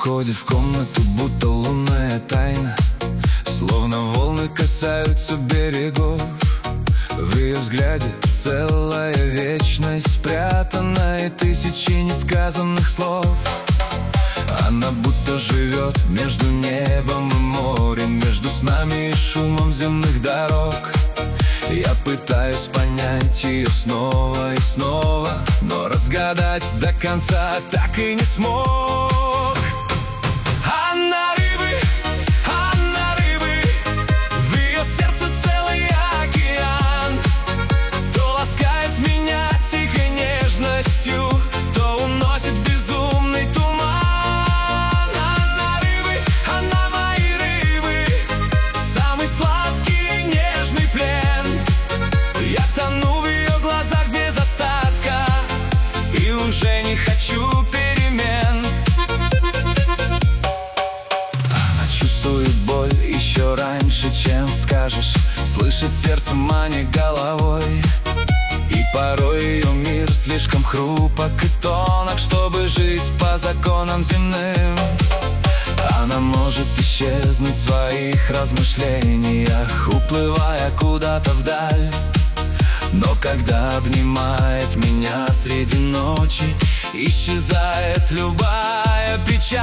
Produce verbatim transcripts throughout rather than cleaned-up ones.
Входит в комнату, будто лунная тайна, словно волны касаются берегов. В ее взгляде целая вечность спрятана, и тысячи несказанных слов. Она будто живет между небом и морем, между снами и шумом земных дорог. Я пытаюсь понять ее снова и снова, но разгадать до конца так и не смог. Она рыбы, она рыбы, в ее сердце целый океан. То ласкает меня тихой нежностью, то уносит в безумный туман. Она рыбы, она мои рыбы, самый сладкий и нежный плен. Я тону в ее глазах без остатка и уже не хочу перемен. Она чувствует боль еще раньше, чем скажешь, слышит сердцем, а не головой. И порой ее мир слишком хрупок и тонок, чтобы жить по законам земным. Она может исчезнуть в своих размышлениях, уплывая куда-то вдаль. Но когда обнимает меня среди ночи, исчезает любая печаль.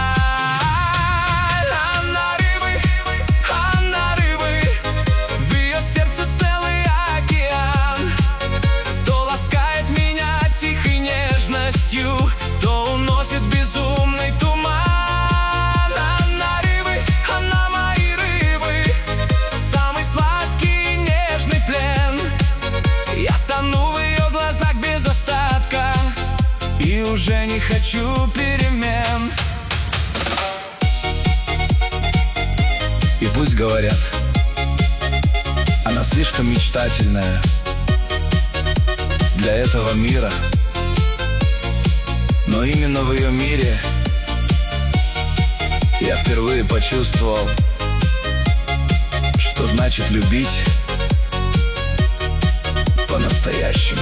Она рыбы, она рыбы, в ее сердце целый океан. То ласкает меня тихой нежностью, то уносит в безумный туман. Она рыбы, она мои рыбы, самый сладкий и нежный плен. Я тону в ее глазах без остатка и уже не хочу перемен. И пусть говорят, она слишком мечтательная для этого мира, но именно в ее мире я впервые почувствовал, что значит любить по-настоящему.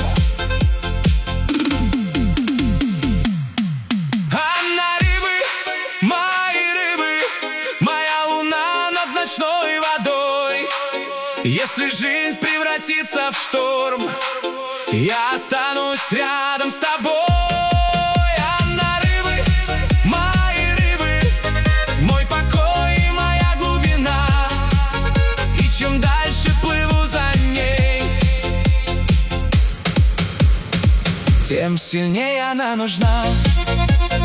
Она рыбы, мои рыбы, моя луна над ночной водой. Если жизнь превратится в шторм, я останусь рядом с тобой. Она рыбы, мои рыбы, мой покой и моя глубина. И чем дальше плыву за ней, тем сильнее она нужна.